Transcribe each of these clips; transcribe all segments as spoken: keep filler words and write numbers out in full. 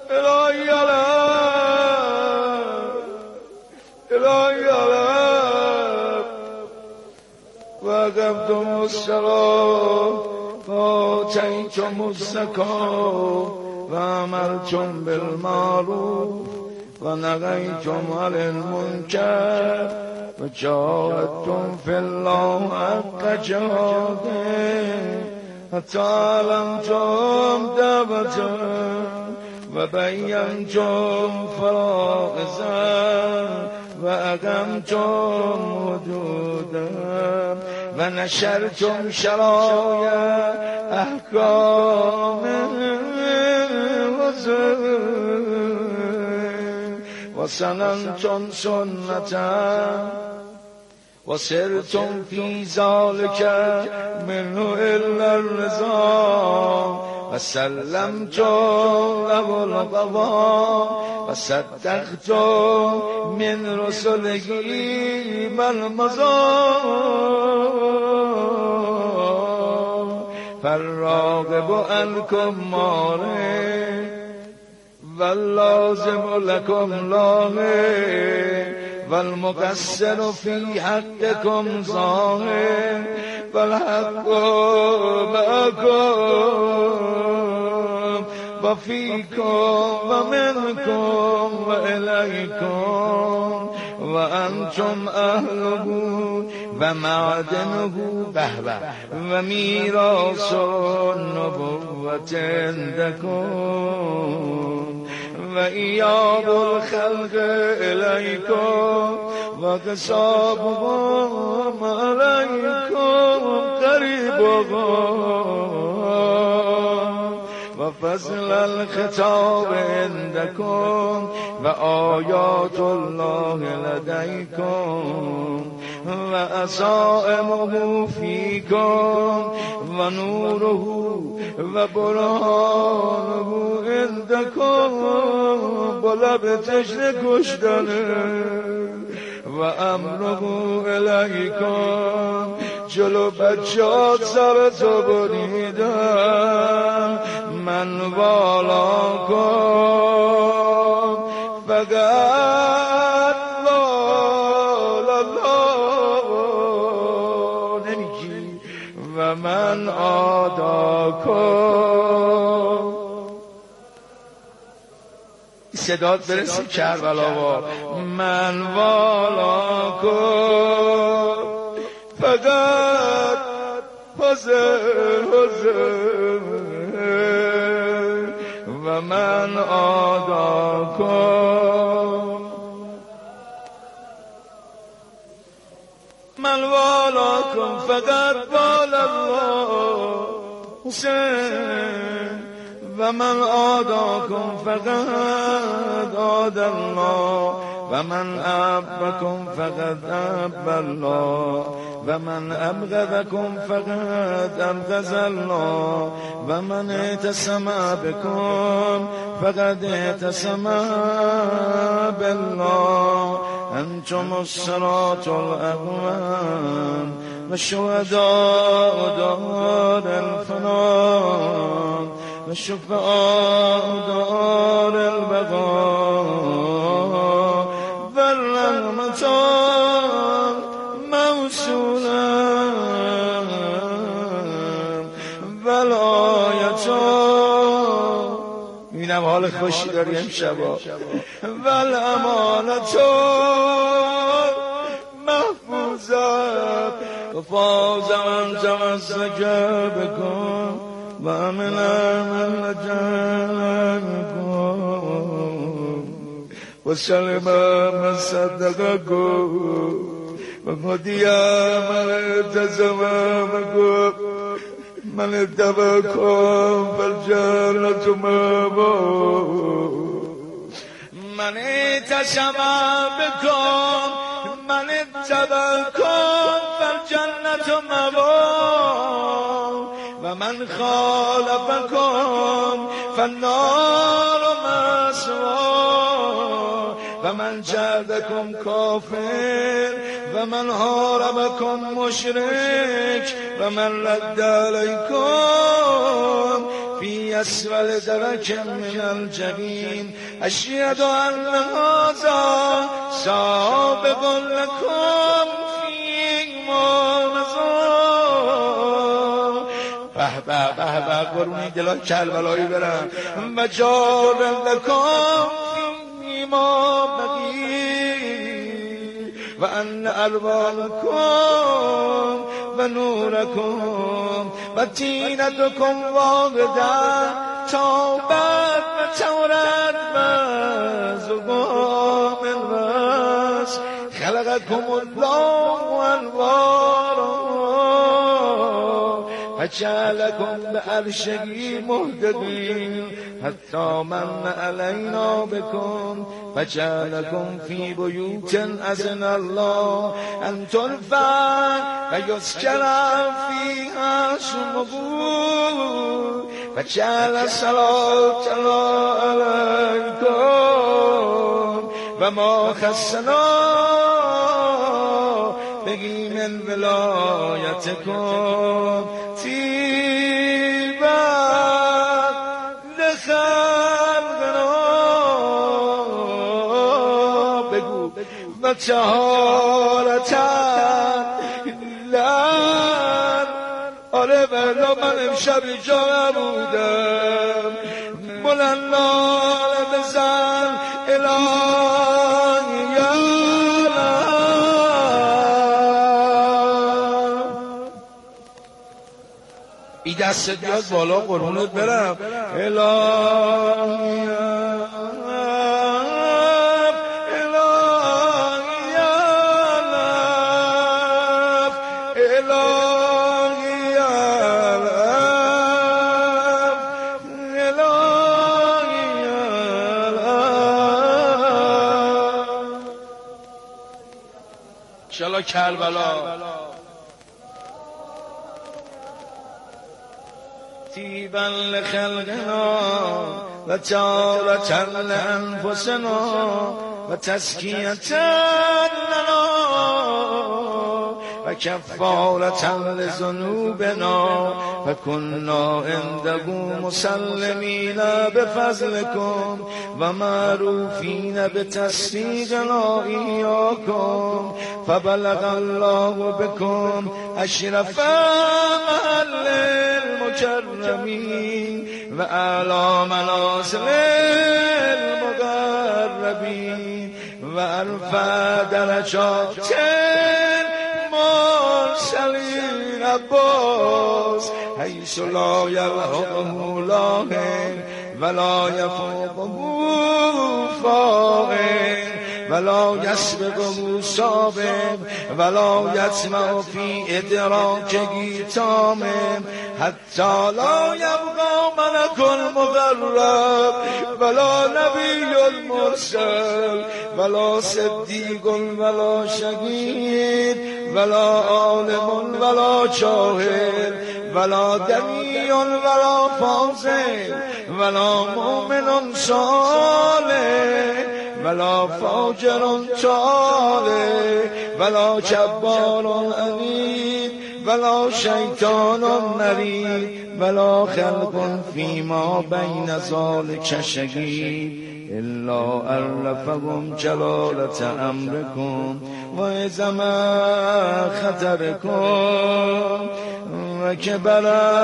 الهی علم الهی علم وقفتم الصلاة وآتيتم الزكاة وأمرتم بالمعروف ونهيتم عن المنكر وجاهدتم في الله حق جهاده حتى علمتم دعوته وبينتم فرائضه وأقمتم حدوده ونشرتم شرائع أحكامه وسننتم سنته وسرتم في ذلك منه إلا الرضا وسلمتم له القضاء وصدقتم من رسله بالمضى فالراغب عنكم مارئ واللازم لكم لاغ والمقصر في حقكم ظاهر والحق معكم وفيكم ومنكم وإليكم وأنتم أهله ومعدنه بهبه وميراث النبوة عندكم وإياب الخلق إليكم وقصابهم عليكم قريبهم وفضل الخطاب عندكم وآيات الله لديكم وأصائمه فيكم ونوره وبرهانه عندكم بلب تشن کشتنه وأمره إليكم جلو بچات سر تو بریدم من والاکم فقط والا نمیگی و من آداکم صدات برسی کربلا من والاکم فقط حسین حسین و من آداکم من والاکم فقط والا الله حسین و من آداکم فقط آد الله و من أحبكم فقد أحب الله و من أبغضكم فقد أبغض الله و من اعتصم بكم فقد اعتصم بالله أنتم الصراط الأقوام والشهداء دار الفناء والشفعاء دار البقاء والرحمتان موصولا والآیتان اینم حال خوشی داری امشبا والامانتان محفوظت وفاز من تمسک بکن و عمل من جنکم و سلم من صدقکم و هدی من التزم بکم من اتبعکم فالجنة مأواکم من اعتصم بکم من اتبعکم فالجنة مأواکم و من خالفکم فالنار مثواکم و من جعلکم کافر و و من حاربکم مشرک و من رد علیکم فی اسفل درک من الجحیم اشهد ان هذا سابق لکم فی ما به به به به قرونی دلان کربلایی برم و جار لکم فی ما بقی و ان ارواحکم و نورکم و تینتکم واقدا توبت و تورت و زقام الراس خلقکم الله و انوارا فجعلكم بعرشه مهتدين حتى من علينا بكم فجعلكم في بيوت أذن الله أن ترفع ويذكر فيها اسمه فجعل صلاة الله عليكم وما خصنا بگی من ولایتکم تیبا لخلقنا بگو و طهارتا لن آره بلا من امشب اینجا نبودم بلندال بزن الهی ای دست بیاد بالا قربونت برم الهی انشالله کربلا تیبا لخلقنا و تارة لأنفسنا و تزکیة لنا و کفارة لذنوبنا و کنا عنده مسلمین بفضلکم و معروفین بتصدیقنا ایاکم فبلغ الله بكم اشرف محل المكرمين واعلى منازل المقربين وارفع درجات المرسلين عباس حيث لا يلحقه لاهن ولا يفوقه فائن ولا يسبقه سابق ولا يطمع في إدراكه تام حتى لا يبقى ملك المقرب ولا نبي المرسل ولا صديق ولا شهيد ولا عالم ولا جاهل ولا دني ولا فاضل ولا مؤمن صالح ولا فاجر طالع ولا جبار عنيد ولا شیطان مرید ولا خلق فيما بين ذلك شهید الا عرفهم جلالة امركم وعظم خطركم وكبر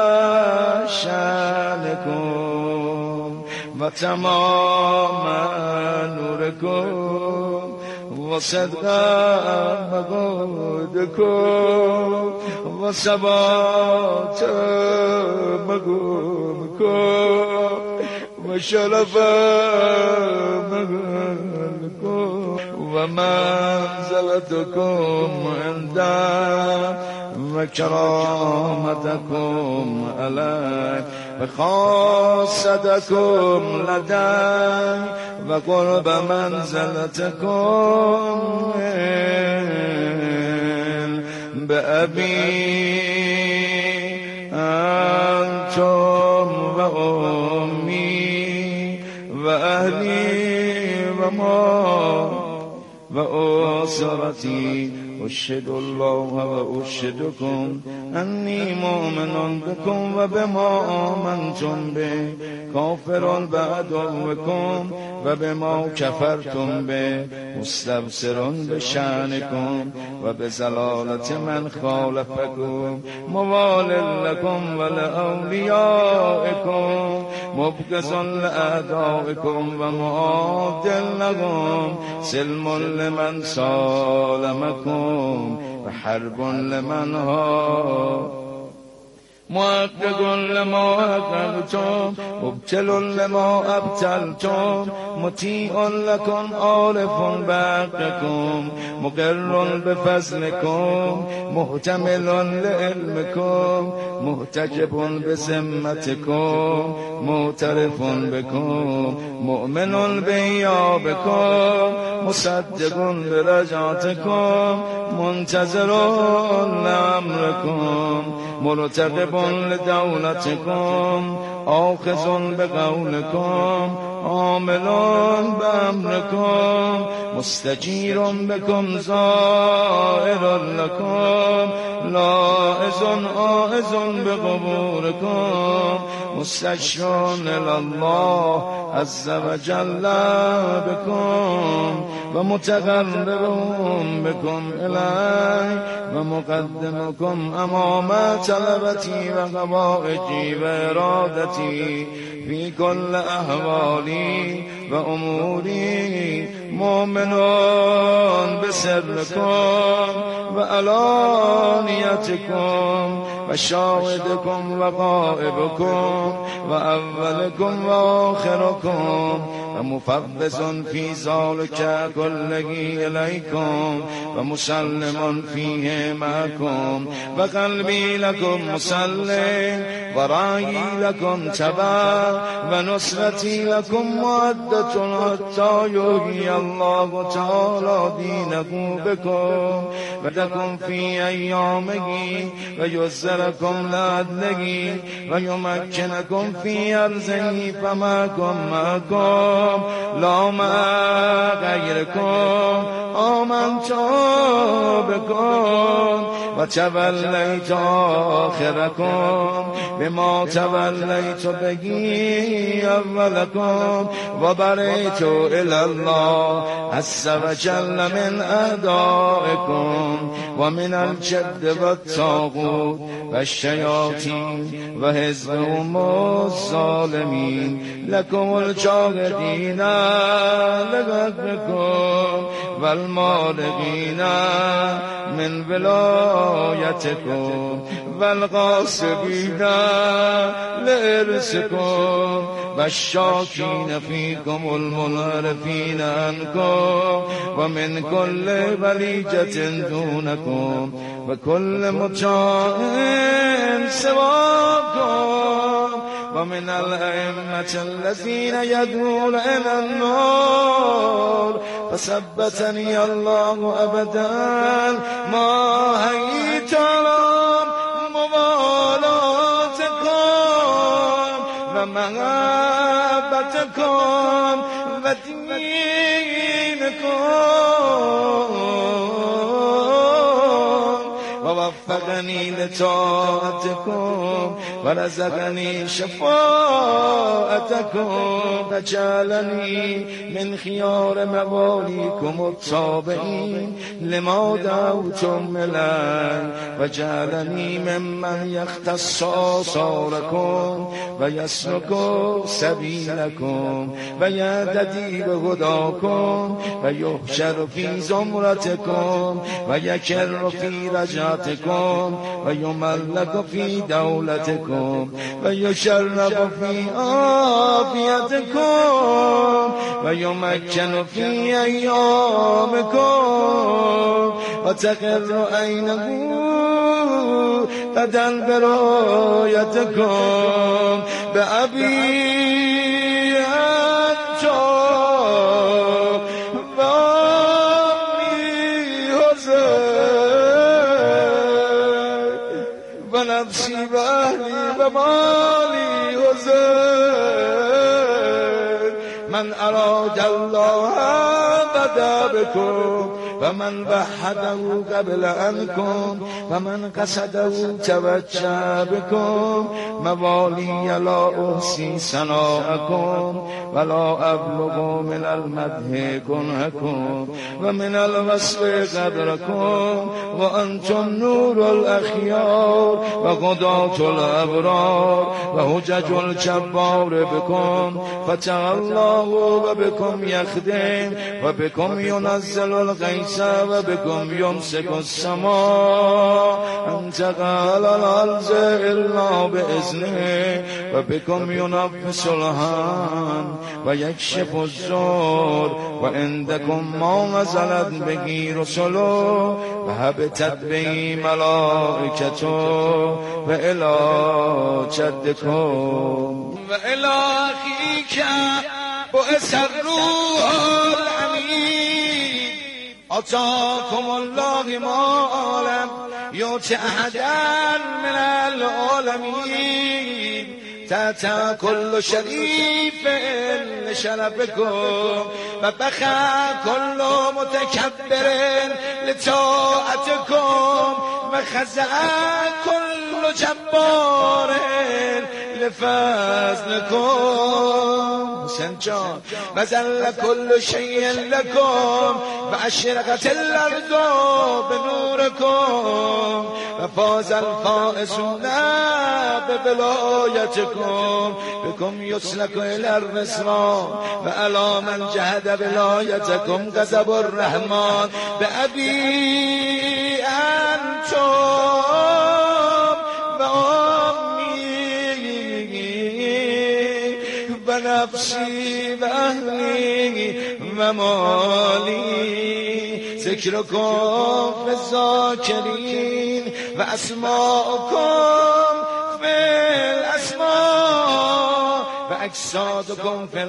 شأنكم وتمام نوركم وصدق مقودكم وثبات مقامكم وشرف مقامكم ومنزلتكم عنده وكرامتكم عليه وخاصتكم لدي وقرب منزلتكم بأبي أنتم وأمي وأهلي وما وأسرتي اشهد الله و اشهدکم انی مؤمن بکم و بما آمنتم به کافر بعدوکم و بما کفرتم به مستبصر بشأنکم و بزلالت من خالفکم موال لکم و لأولیائکم مبغض لأعدائکم و معاد لهم سلم لمن سالمکم و حرب لمن ها محقق لما حققتم مبتل لما ابتلتم مطیع لکن عارف بحقکم مقر بفضلکم محتمل لعلمکم محتجب بذمتکم معترف بکم مؤمن بایابکم مصدق برجعتکم منتظر لامرکم مرتقب لدولتکم آخذ بقولکم عامل بامرکم مستجیر بکم زائر لکم لاعظ آعظ بقبورکم مستشفون الله عز وجل بکم و متقربون بکم الی و مقدمکم امام طلبتی و قوائجی و ارادتی فی کل احوالی و اموری مؤمنون بسرکم و علانیتکم و شاهدکم و غائبکم و اولکم و آخرکم و مفوض فی ذلک کلگی الیکم و مسلم فیه معکم و قلبی لکم مسلم و رأیی لکم تبع و نصرتی لکم معدت حتی یحیی الله تعالی دینکم بکم و لکم فی ایامه و یسرکم لعدله و یمکنکم فی ارضه فمعکم معکم لا مع غیرکم آمنت بکم و تولیت آخرکم بما تولیت بگی اولکم و بریت الی الله عز وجل من اعدائکم و من الجد و الطاغوت و الشیاطین و حزبهم الظالمین لکم الجاهدین لغرکم و المارقین من ولایتکم و الغاصبین لارثکم و الشاکین فیکم المنحرفین عنکم و من کل ولیجة دونکم و کل مطاع سواکم و من الائمة الذین یدعون الی النار فثبتنی الله ابدا ما حییت موالاتکم و محبتکم و دینکم و وفقنی لطاعتکم و رزقنی شفاعتکم و جعلنی من خیار موالیکم التابعین لما دعوتم الی و جعلنی ممن یختص آثارکم و یسلک سبیلکم و یهتدی بهداکم و یحشر فی زمرتکم و یکر فی رجعتکم و یملک فی دولتکم و یشرف فی عافیتکم و یمکن فی ایامکم و تقر عینه بدل برایتکم به ابی انجام و امی حسین و نفسی و اهلی و مالی حسین من اراد الله بدا بکن و فمن وحده قبل أنكم فمن قصده توجه بكم موالی لا أحصي ثناءكم ولا أبلغ من المدح كنهكم ومن الوصف قدركم وأنتم نور الأخيار وقضاة الأبرار وحجج الجبار بكم فتح الله وبكم يخدم وبكم ينزل الغيث وبكم يمسك السماء أن تقال الأرض إلا بإذنه وبكم ينفس الهم ويكشف الزور وعندكم ما نزلت به رسله وهبتت به ملائكته وإلى جدكم وإلى أخيك بعث الروح الأمين أعطاكم الله ما لم يؤت أحدا من العالمين تأتى كل شريف لشرفكم وبخى كل متكبر لطاعتكم وخزع كل جبار لفضلكم حسین جان وذل كل شيء لكم وأشرقت الأرض بنوركم وفاز الفائزون بولايتكم بكم يسلك إلى الرسران وعلى من جهد ولايتكم غضب الرحمن بأبي أنتم ونفسي وأهلي ومالي ذكركم في الذاكرين وأسماءكم في الأسماء وأجسادكم في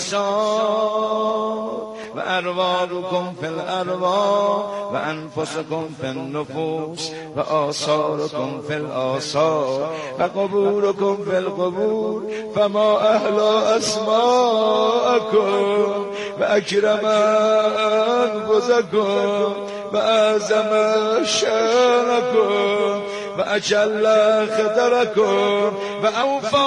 الأجساد وأرواحكم في الأرواح وأنفسكم في النفوس وآثاركم في الآثار وقبوركم في القبور فما أهلا أسماءكم وأكرم أنفسكم وأعظم شأنكم وأجل خطركم وأوفى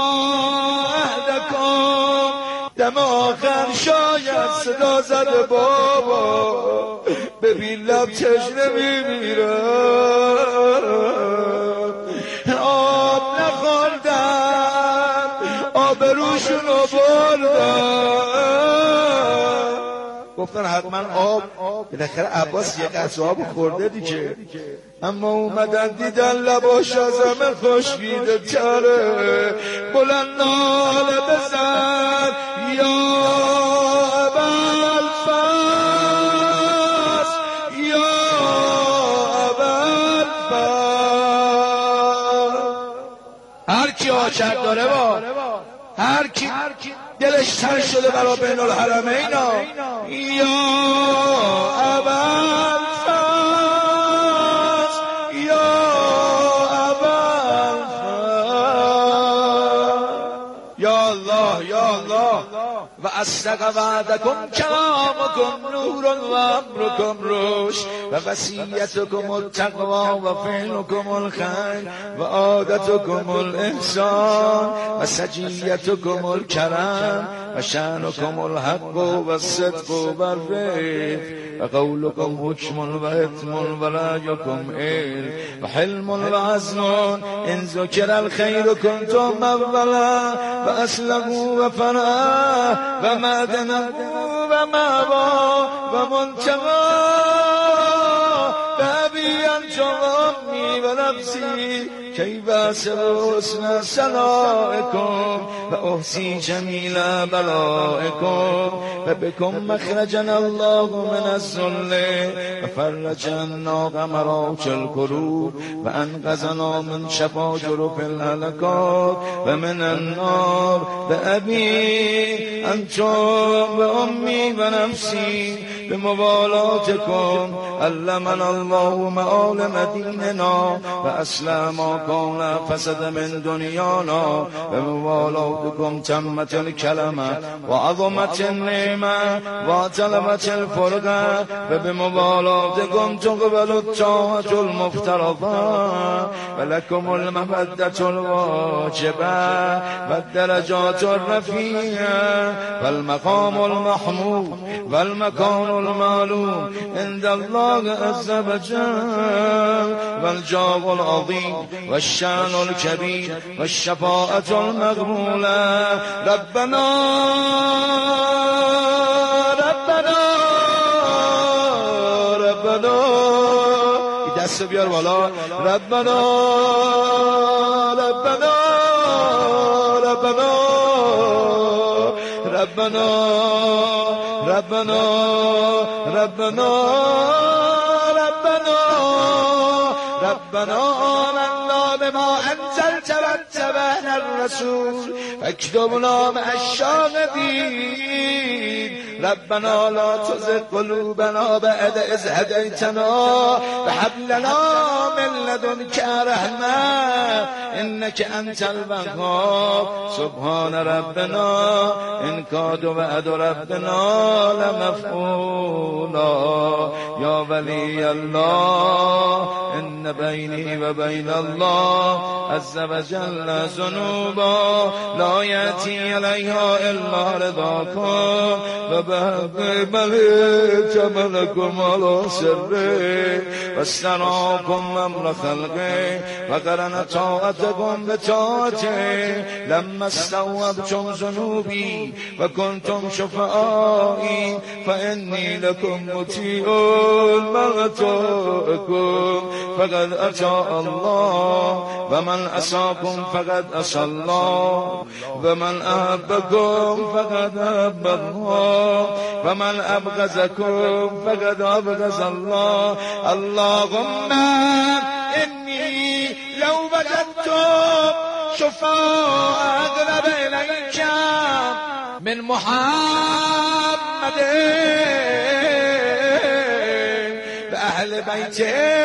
عهدكم دم آخر شاید صدا زده بابا ببین لب تشنه میمیرم آب نخوردم آبروشونو بردم گفتن حتما آب بالاخره عباس یه قطره آب خورده دیگه اما اومدن دیدن لباش از همه خشکیده تره بلند ناله بزن یا ابوالفضل یا ابوالفضل هر کی آچر داره با هر کی دلش تر شده برا بین الحرمین یا ابوالفضل یا ابوالفضل یا الله یا الله و اصدق وعدکم کلامکم نور و امرکم رشد و وصیتکم التقوی و فعلکم الخیر و عادتکم الاحسان و سجیتکم الکرم و شأنکم الحق و الصدق و الرفق و قولکم حکم و حتم و رأیکم علم و حلم و عزم ان ذکر الخیر کنتم اولا و اسلموا و فرح و معدنه و معوا و منتقا بابی انجام امي و نفسی كيف أسر حسن سنائكم وأحصي جميل بلائكم وبكم مخرجنا الله من الذل وفرج عنا غمرات الكروب وأنقذنا من شفاجر في الهلكات ومن النار بأبي أنتم وأمي ونفسي بموالاتكم علمنا الله معالم ديننا وأصلح ما كان فسد من دنيانا بموالاتكم تمت الكلمة وعظمت النعمة وتلمت الفرقة وبموالاتكم تقبل الطاعة المفترضة ولكم المودة الواجبة والدرجات الرفيعة والمقام المحمود والمكان المعلوم عند الله عز وجل والجاه العظيم والشان الكبير والشفاعة المقبولة ربنا ربنا ربنا دست بیار بالا ربنا ربنا ربنا ربنا ربنا ربنا ربنا ربنا آمنا بما أنزلت واتبعنا الرسول فاكتبنا مع الشاهدين ربنا لا تزغ قلوبنا بعد إذ هديتنا وهب لنا من لدنك رحمة إنك أنت الوهاب سبحان ربنا إن كاد وعد ربنا لمفعولا يا ولي الله إن بيني وبين الله عز وجل ذنوبا لا يأتي عليها إلا رضاك وبحق ملئت ملكم على سره واستراكم أمر خلقه وقرن طاعتكم بطاعته لما استوعبتم ذنوبي وكنتم شفعائي فإني لكم مطيع مغتاكم فقد أطاع الله ومن عصاكم فقد عصى الله ومن أحبكم فقد أحب الله ومن أبغضكم فقد أبغض الله اللهم إني لو وجدتم شفاء أقرب إليك من محمد بأهل بيت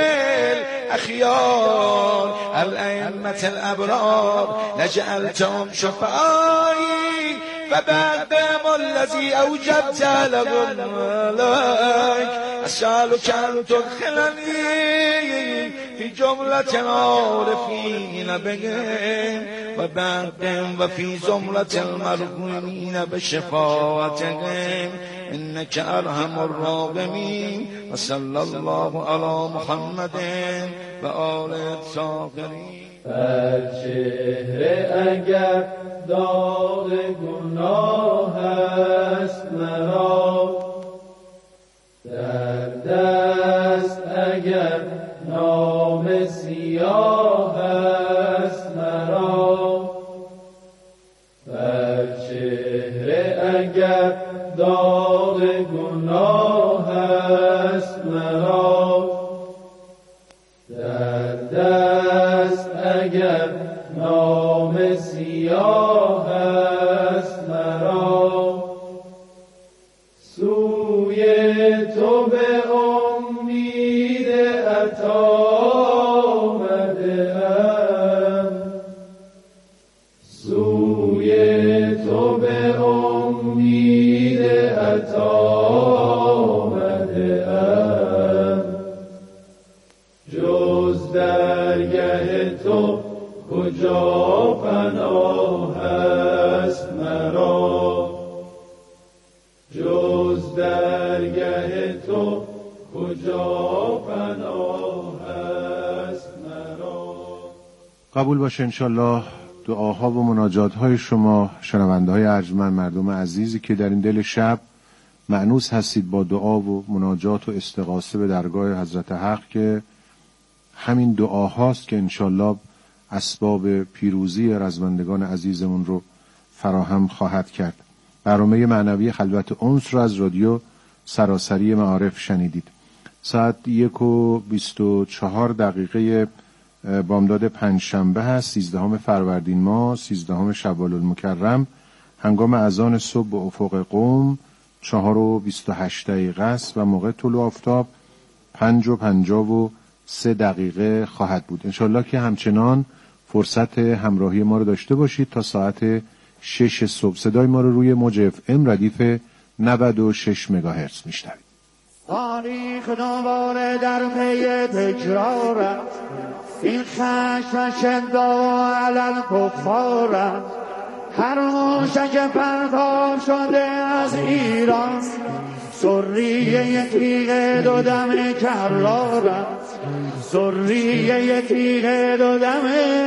الأخيار الأئمة الأبرار لجعلتهم شفائي فبعدهم الذي أوجبت لهم لك أسألك أن تدخلني في جملة عارفين بهم وبعدهم وفي زمرة المرحومين بشفاعتهم إنك أرحم الراحمين وصلى الله على محمد وآله الطاهرين. چهره اگر داغ گناه است مرا در دست اگر نام سیاه است مرا بر چهره اگر داغ گناه است مرا در دست اگر نام سیاه است مرا سوی تو به امید عطا آمده‌ام سوی تو به امید عطا آمده‌ام جز درگه تو کجا پناه است مرا جز درگه تو کجا پناه است مرا. قبول باشه انشالله دعاها و مناجات های شما شنونده های ارجمند مردم عزیزی که در این دل شب مأنوس هستید با دعا و مناجات و استغاثه به درگاه حضرت حق که همین دعاهاست که انشالله اسباب پیروزی رزمندگان عزیزمون رو فراهم خواهد کرد. برنامه معنوی خلوت انس رو از رادیو سراسری معارف شنیدید. ساعت یک و بیست و چهار دقیقه بامداد پنجشنبه هست، سیزدهم فروردین ماه، سیزدهم شوال المکرم. هنگام اذان صبح به افق قم چهار و بیست و هشت دقیقه است و موقع طلوع آفتاب پنج و پنجاه و سه دقیقه خواهد بود. انشالله که همچنان فرصت همراهی ما رو داشته باشید تا ساعت شش صبح. صدای ما رو روی موج اف ام ردیف نود و شش مگاهرتز میشنوید. تاریخ دوباره در پی تکرار است، این خشم شدا علل کفار است. هر موشک پرتاب شده از ایران، سریه تیغ دو دم کرار است، سریه تیغ دو دم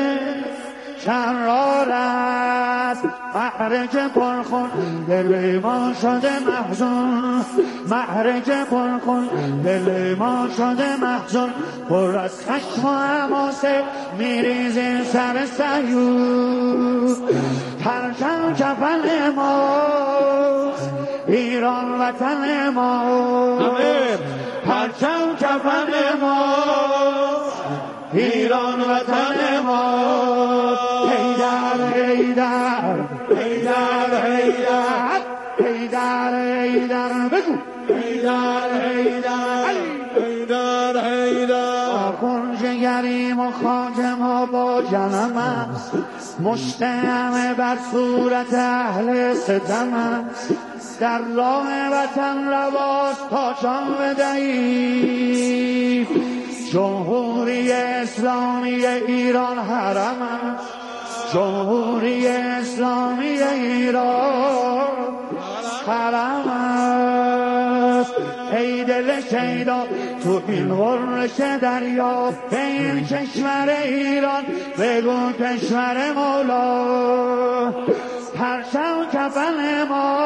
کرار است. محرک پرخون دل ما شده محزون، محرک پرخون دل ما شده محزون. پر از خشم و حماسه میریزه سر صهیون. پرچم کفن ما ایران وطن ما، پرچم کفن ما ایران وطن ما. حیدر حیدر حیدر حیدر حیدر حیدر بگو حیدر حیدر حیدر حیدر. آخون جگریم و خاک ما با جنم است، مشت همه بر صورت اهل ستم است. در راه وطن رواست تا جان بدهیم، جمهوری اسلامی ایران حرم است، جمهوری اسلامی ایران حرم است. ای دل شیدا تو این غرش دریا، به این کشور ایران بگو کشور مولا. پرچم کفن ما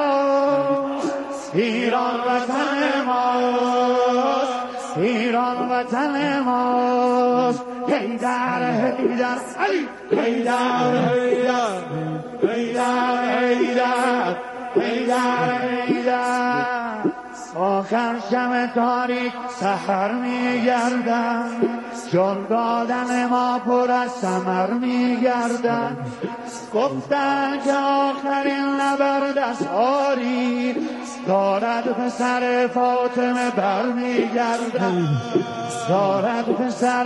ایران وطن ماست، ایران وطن ماست. حیدر حیدر علی حیدر حیدر حیدر حیدر حیدر حیدر. آخر شب تاریک سحر میگردن، جان دادن ما پر از ثمر میگردن. گفتن که آخرین نبرد از آری دارد پسر فاطمه بر میگردن، دارد پسر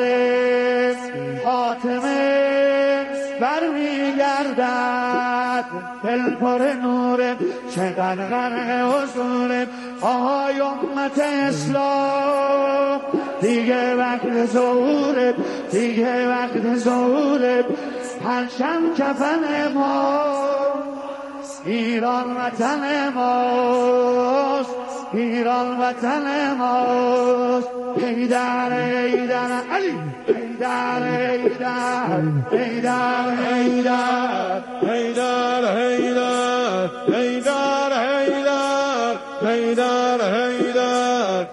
فاطمه بر میگردد. دل پر نور چقدر غرق حضور آهای امت اسلام. دیگه وقت ظهور، دیگه وقت ظهور. پرچم کفن ما ایران وطن ماست، ایران وطن ماست. حیدر حیدر علی حیدر حیدر حیدر حیدر حیدر حیدر حیدر حیدر حیدر حیدر.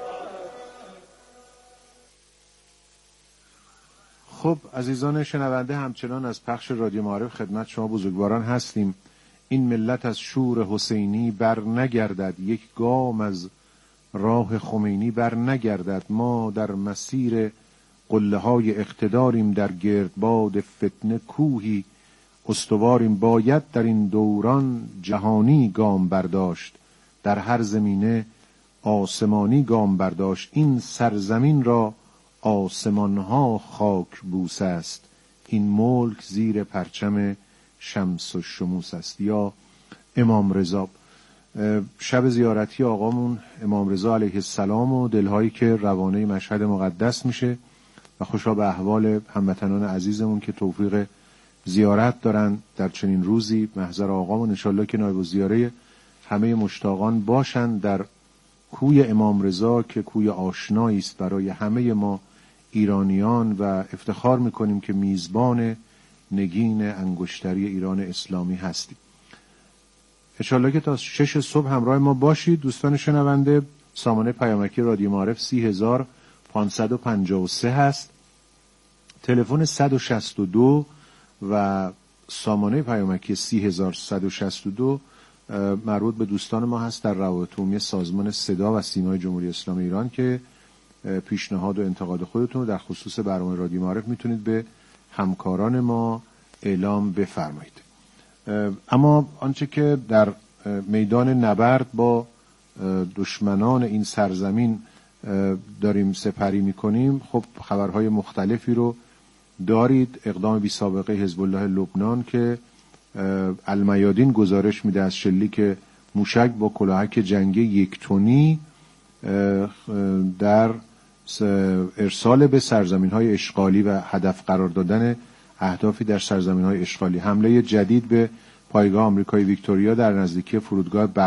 خب عزیزان شنونده، همچنان از پخش رادیو معارف خدمت شما بزرگواران هستیم. این ملت از شور حسینی بر نگردد، یک گام از راه خمینی بر نگردد. ما در مسیر قله های اقتداریم، در گردباد فتنه کوهی استواریم. باید در این دوران جهانی گام برداشت، در هر زمینه آسمانی گام برداشت. این سرزمین را آسمانها خاک بوس است، این ملک زیر پرچم شمس و شموس است. یا امام رضا، شب زیارتی آقامون امام رضا علیه السلام و دلهایی که روانه مشهد مقدس میشه و خوشا به احوال هموطنان عزیزمون که توفیق زیارت دارن در چنین روزی. محضر آقامون انشالله که نایب الزیاره همه مشتاقان باشن در کوی امام رضا که کوی آشنایی است برای همه ما ایرانیان و افتخار میکنیم که میزبان نگین انگشتری ایران اسلامی هستیم. انشالله که تا شش صبح همراه ما باشید. دوستان شنونده، سامانه پیامکی رادیو معارف سی هزار پانصد و پنجاه و سه هست، تلفن صد و شصت و دو و سامانه پیامکی سی هزار صد و شصت و دو مربوط به دوستان ما هست در روابط عمومی سازمان صدا و سیمای جمهوری اسلامی ایران که پیشنهاد و انتقاد خودتون رو در خصوص برنامه رادیو معارف میتونید به همکاران ما اعلام بفرمایید. اما آنچه که در میدان نبرد با دشمنان این سرزمین داریم سپری میکنیم، خب خبرهای مختلفی رو دارید. اقدام بی سابقه حزب الله لبنان که المیادین گزارش میده از شلیک موشک با کلاهک جنگی یک تنی در ارسال به سرزمین‌های اشغالی و هدف قرار دادن اهدافی در سرزمین‌های اشغالی. حمله جدید به پایگاه آمریکایی ویکتوریا در نزدیکی فرودگاه